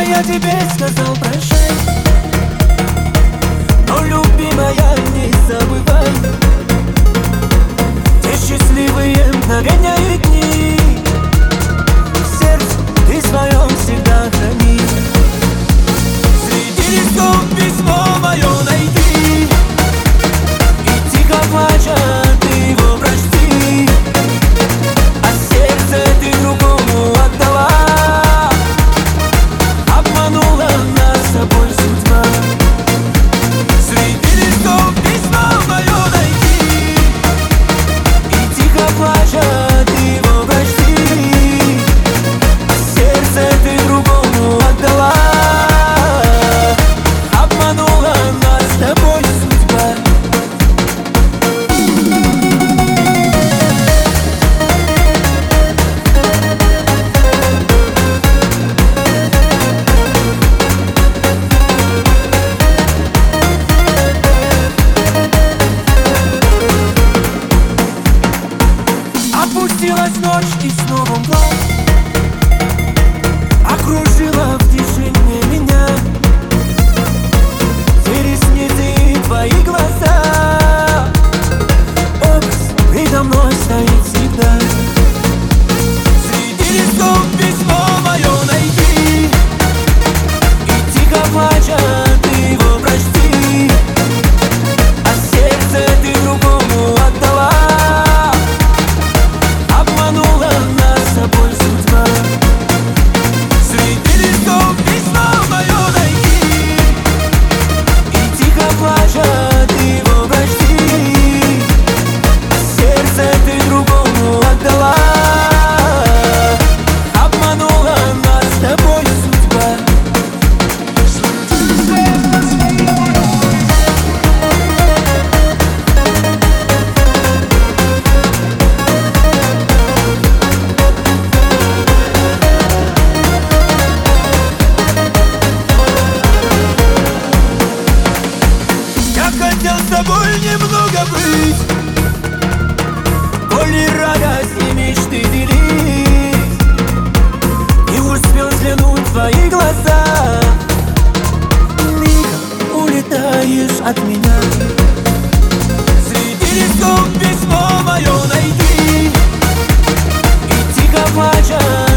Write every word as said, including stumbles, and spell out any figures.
я тебе сказал прощай, но, любимая, не забывай те счастливые мгновения и дни. В сердце ты своем всегда храни. Среди листов письмо мое найди, и тихо плача ты его прости. А сердце ты другому отдала, обманула нас с тобой судьба. Среди листов письмо мое найди, и тихо плача ты его прости. А сердце ты другому отдала, обманула нас с тобой судьба. Опустилась ночь и снова мгла окружила в тишине меня. Те ресницы и твои глаза, образ передо мной стоит всегда. Среди листов письмо мое найди, и тихо плача ты его прости. А сердце ты другому отдала, обманула нас с тобой судьба. Среди листов письмо мое найди, и тихо плача ты его прости. А сердце ты другому отдала, обманула нас с тобой судьба. Я хотел с тобой немного быть, боли, радость и мечты делить. Не успел взглянуть в твои глаза, мигом улетаешь от меня. Среди листов письмо мое найди, и тихо плача